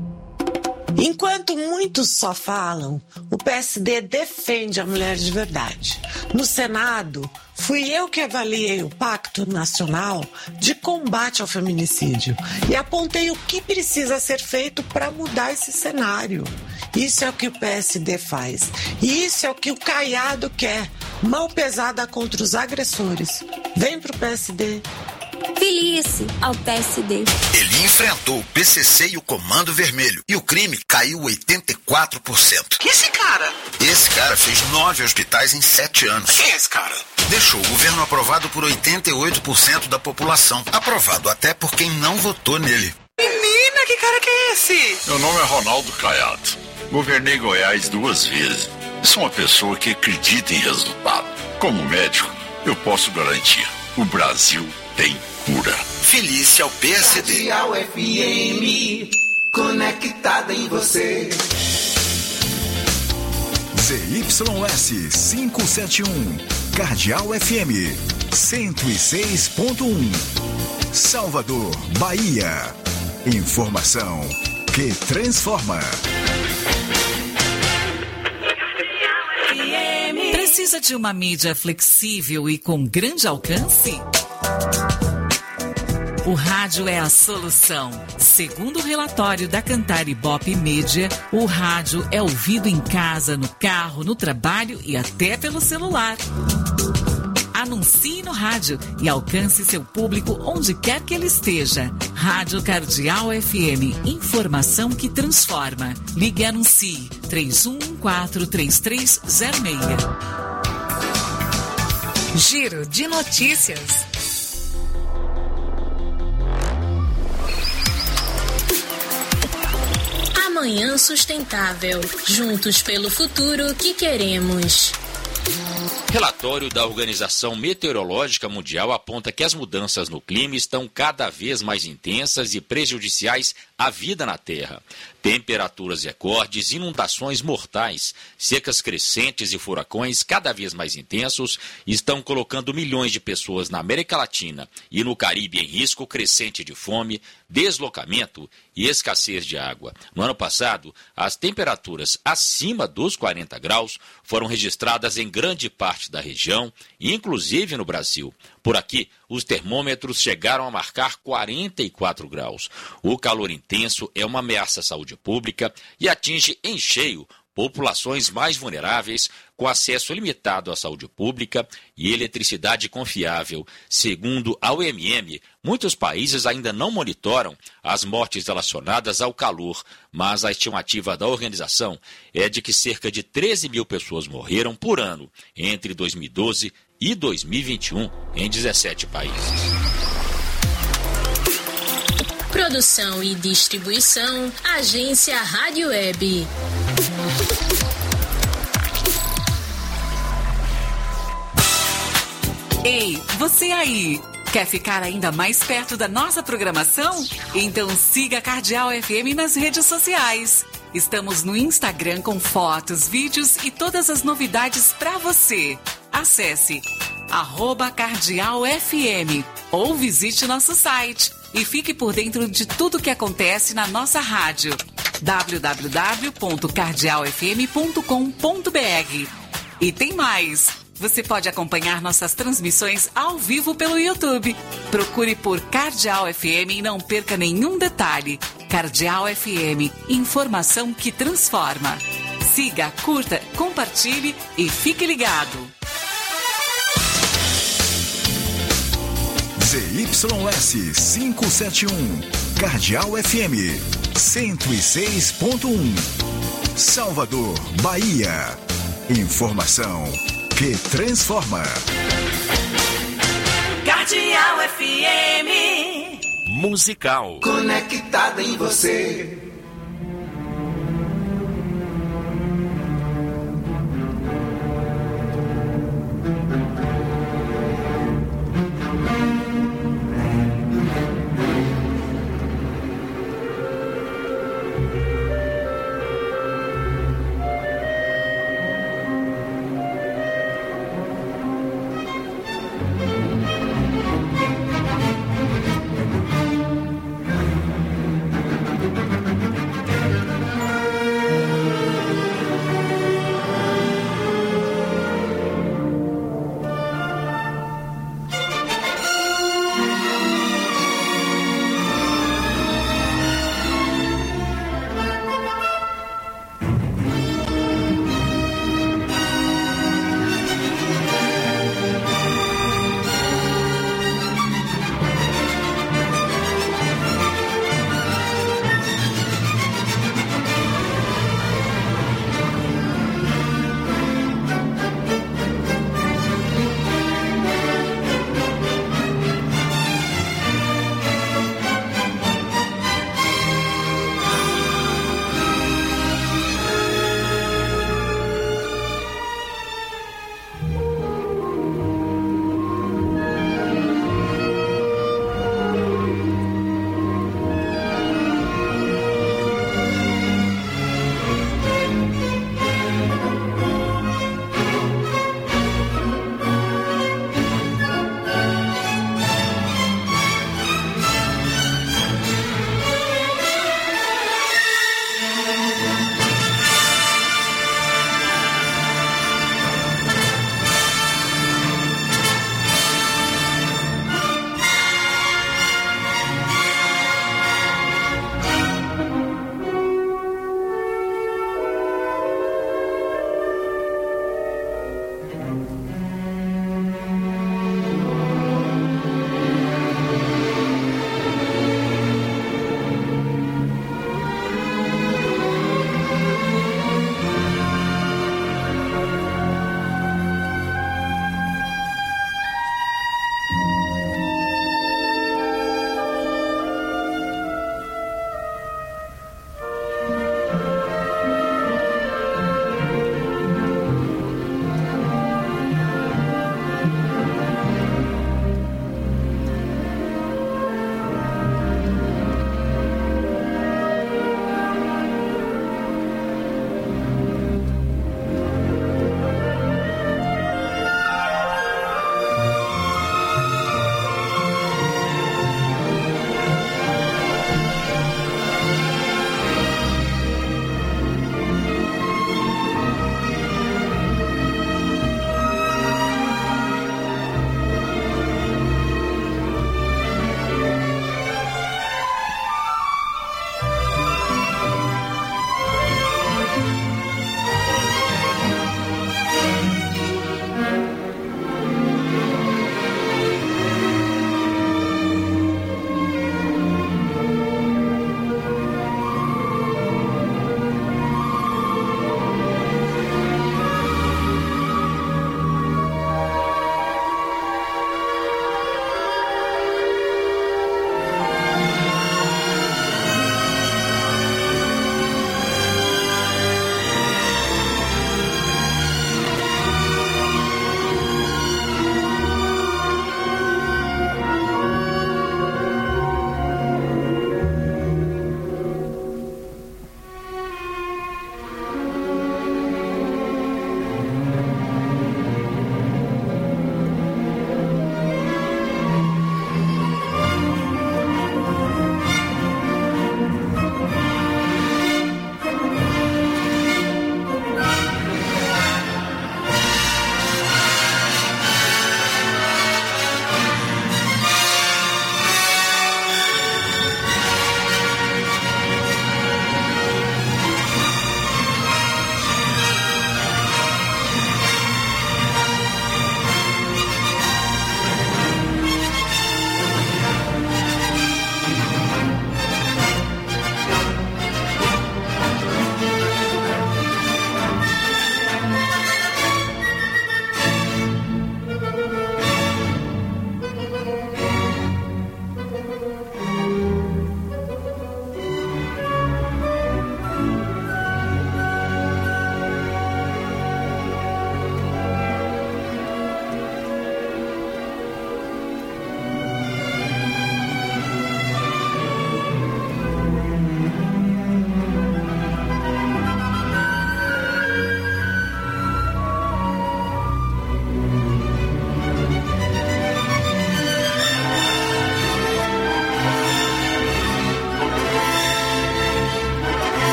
Enquanto muitos só falam, o P S D defende a mulher de verdade. No Senado, fui eu que avaliei o Pacto Nacional de Combate ao Feminicídio e apontei o que precisa ser feito para mudar esse cenário. Isso é o que o P S D faz. E isso é o que o Caiado quer. Mão pesada contra os agressores. Vem pro P S D. Filice ao P S D. Ele enfrentou o P C C e o Comando Vermelho. E o crime caiu oitenta e quatro por cento. Que esse cara? Esse cara fez nove hospitais em sete anos. Quem é esse cara? Deixou o governo aprovado por oitenta e oito por cento da população. Aprovado até por quem não votou nele. Menina, que cara que é esse? Meu nome é Ronaldo Caiado. Governei Goiás duas vezes. Sou uma pessoa que acredita em resultado. Como médico, eu posso garantir: o Brasil tem cura. Felice ao P S D. Cardeal F M, conectada em você. Z Y S quinhentos e setenta e um, Cardeal F M cento e seis ponto um, Salvador, Bahia. Informação que transforma. Precisa de uma mídia flexível e com grande alcance? O rádio é a solução. Segundo o relatório da Cantar Ibope Média, o rádio é ouvido em casa, no carro, no trabalho e até pelo celular. Anuncie no rádio e alcance seu público onde quer que ele esteja. Rádio Cardeal F M. Informação que transforma. Ligue e anuncie. três um um quatro, três três zero seis. Giro de notícias. Amanhã sustentável. Juntos pelo futuro que queremos. Relatório da Organização Meteorológica Mundial aponta que as mudanças no clima estão cada vez mais intensas e prejudiciais à vida na Terra. Temperaturas recordes, inundações mortais, secas crescentes e furacões cada vez mais intensos estão colocando milhões de pessoas na América Latina e no Caribe em risco crescente de fome, deslocamento e escassez de água. No ano passado, as temperaturas acima dos quarenta graus foram registradas em grande parte da região, inclusive no Brasil. Por aqui, os termômetros chegaram a marcar quarenta e quatro graus. O calor intenso é uma ameaça à saúde pública e atinge em cheio populações mais vulneráveis, com acesso limitado à saúde pública e eletricidade confiável. Segundo a O M M, muitos países ainda não monitoram as mortes relacionadas ao calor, mas a estimativa da organização é de que cerca de treze mil pessoas morreram por ano entre dois mil e doze e dois mil e vinte e um em dezessete países. Produção e distribuição, Agência Rádio Web. Ei, você aí! Quer ficar ainda mais perto da nossa programação? Então siga a Cardeal F M nas redes sociais. Estamos no Instagram com fotos, vídeos e todas as novidades para você. Acesse arroba Cardeal F M ou visite nosso site e fique por dentro de tudo que acontece na nossa rádio. w w w ponto cardeal f m ponto com ponto b r. E tem mais! Você pode acompanhar nossas transmissões ao vivo pelo YouTube. Procure por Cardeal F M e não perca nenhum detalhe. Cardeal F M, informação que transforma. Siga, curta, compartilhe e fique ligado. Z Y S quinhentos e setenta e um, Cardeal F M cento e seis ponto um, Salvador, Bahia. Informação que transforma. Cardeal F M. Musical. Conectada em você.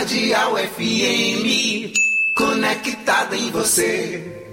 Cardeal F M, conectado em você.